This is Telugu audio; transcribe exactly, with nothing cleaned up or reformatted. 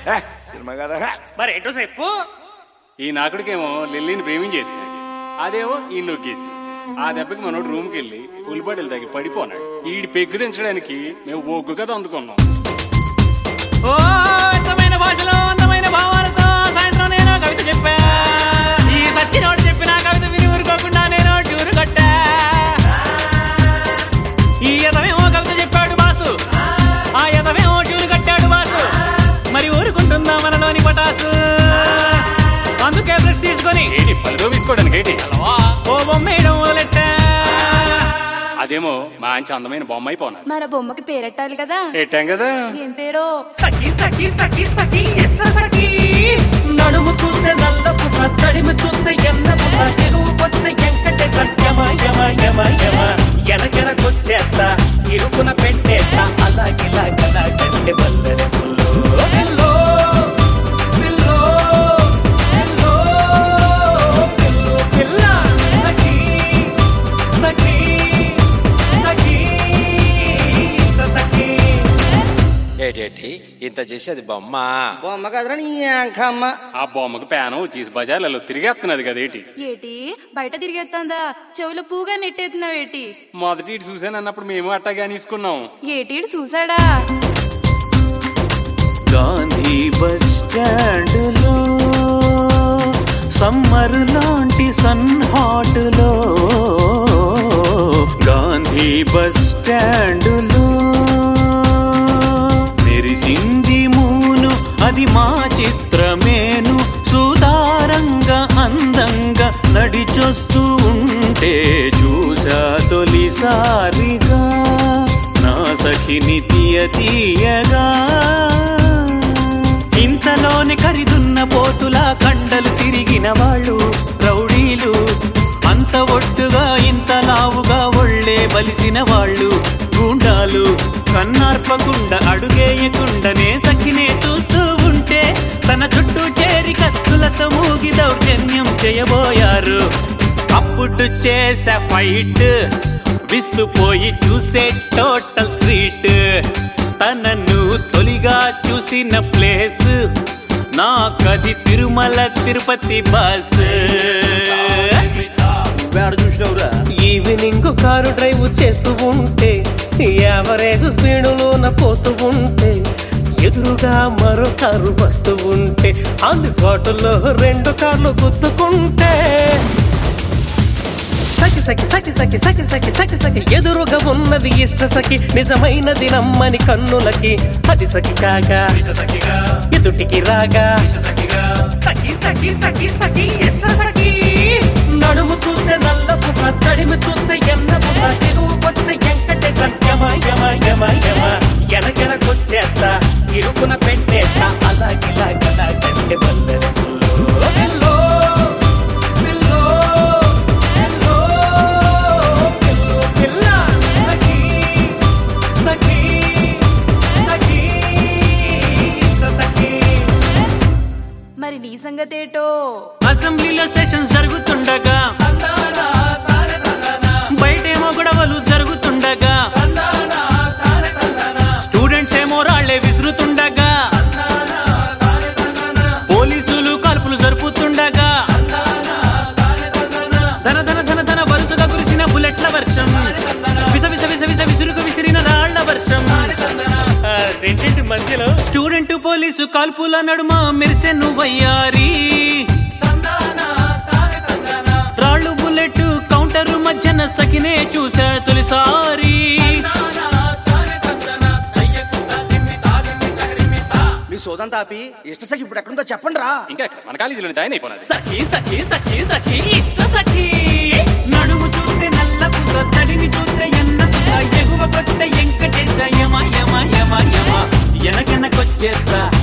సినిమా కదా. మరి ఎటో చెప్పు. ఈ నాకుడికేమో లిల్లీని ప్రేమించేసి అదేమో ఈ నొక్కేసి ఆ దెబ్బకి మనోడు రూమ్కి వెళ్ళి ఫుల్ బాటిల్ తగ్గి పడిపోనాడు. ఈడి పెగ్గు దించడానికి మేము ఒగ్గు కథ అందుకున్నాం. ఓ అందమైన భాషలో అందమైన భావాలతో సాయంత్రం నేను కవిత చెప్పా. ఈ సచ్చినోడు చెప్పిన కవిత విని ఊరుకోకుండా నేను ట్యూరు కట్టా. ఈ ఎదవేమో కవిత చెప్పాడు బాసు, ఆ ఎదవేమో ట్యూరు కట్టాడు బాసు. మరి ఊరుకుంటుందా మనలోని పటాసు? అందుకే బ్రష్ తీసుకొని ఏంటి పలుదో తీసుకోవడానికి ఏంటి ఓ బొమ్మ వేయడం మొదలెట్టా. అదేమో మంచి అందమైన బొమ్మ అయిపోయినారు. మన బొమ్మకి పేరెట్టాలి కదా. పెట్టాం కదా. ఏం పేరో? సఖి సఖి సఖి సఖి ఎస్ సఖి. నడుము చూస్తే నల్లపు తడిమి చూస్తే ఎన్నపు ఎరువు పొద్దున ఎంకటే యమ యమ యమ యమ ఎనకెనకొచ్చేస్తా ఇరుకున పెట్టేస్తా అలాగిలా గలా గంటె బల్లె పుల్లో పిల్లో పిల్లో పిల్లో పిల్లో పిల్ల సఖి సఖి సఖి సఖి. ఏటేటి ఇంత చేసేది బొమ్మ? బొమ్మ కదరా నీ అంకమ్మ. ఆ బొమ్మకు పేనం చీసి బజార్లలో తిరిగేస్తున్నది కదా. ఏంటి ఏటి బయట తిరిగేస్తుందా? చెవులో పూగా నెట్టేస్తున్నావేటి? మొదటి ఇటు చూసాను అన్నప్పుడు మేము అట్టగా తీసుకున్నాం. ఏటి చూసాడా? గాంధీ బస్ స్టాండ్ లో సమ్మర్ లాంటి సన్ హాట్ లో, గాంధీ బస్ స్టాండ్ లో మెరిసింది మూను అది మా చిత్రమేను. సుతారంగా అందంగా నడిచొస్తూ ఉంటే చూసా తొలిసారిగా నా సఖిని తీయ తీయగా. ఇంతలోని ఖరీదున్న పోతులా కండలు తిరిగిన వాళ్ళు రౌడీలు, అంత ఒడ్డుగా ఇంత లావుగా ఒళ్ళే బలిసిన వాళ్ళు గుండాలు. కన్నార్పకుండా అడుగేయకుండానే సఖినే చూస్తూ ఉంటే తన చుట్టూ చేరి కత్తులతో మూగి దౌర్జన్యం చేయబోయారు. అప్పుడు చేసే ఫైట్ విస్తుపోయి చూసే టోటల్ స్ట్రీట్. తనను తొలిగా చూసిన ప్లేస్ నాకది Tirumala Tirupati bus. Evening car drive చేస్తూ ఉంటే యావరేజ్ స్పీడులోన పోతూ ఉంటే ఎదురుగా మరో కారు వస్తూ ఉంటే ఆన్ ది స్పాట్ లో రెండు కార్లు గుద్దుకుంటే సఖి సఖి సఖి సఖి సఖి సఖి సఖి సఖి ఎదురుగా ఉన్నది ఇష్ట సఖి నిజమైనది నమ్మని కన్నులకి. అది సఖి కాగా ఎదుటికి రాగా సఖి సఖి సఖి సఖి ఇష్ట సఖి. నడుము చూస్తే నల్లపు తడిమి చూస్తే ఎన్నపు ఎరువు పొద్దున ఎంకటే యమ యమ యమ యమ ఎనకెనకొచ్చేస్తా ఇరుకున పెట్టేస్తా అలాగిలా గలా గంటె బల్లె పుల్లో పిల్లో పిల్లో పిల్లో పిల్ల సఖి సఖి సఖి సఖి. మరి నీ సంగతేటో? అసెంబ్లీలో సెషన్స్ జరుగుతుండగా బయటేమో గొడవలు జరుగుతుండగా స్టూడెంట్స్ ఏమో రాళ్లే విసురుతుండగా పోలీసులు కాల్పులు జరుపుతుండగా ధన ధన ధన ధన వరుసగా కురిసిన బుల్లెట్ల వర్షం విస విస విస విస విసురుకు విసిరిన రాళ్ల వర్షం. రెండింటి మధ్యలో స్టూడెంట్ పోలీసు కాల్పుల నడుమ మెరిసెను వయ్యారి. రాళ్ళు బుల్లెట్ కౌంటర్ మధ్యన సఖినే చూసా తొలిసారి. మీ సోదం తాపి ఇష్ట సఖి ఇప్పుడు ఎక్కడుందో చెప్పండి రా. ఇంకా మన కాలేజీలో జాయిన్ అయిపోయినది. సఖి సఖి సఖి సఖి ఇష్ట సఖి. నడుము చూస్తే నల్ల పుట్ట తడిని చూస్తే ఎన్న పుట్ట ఎగువ కొట్ట ఎంకటేశ యమ యమ యమ యమ ఎనకెనకొచ్చేస్తా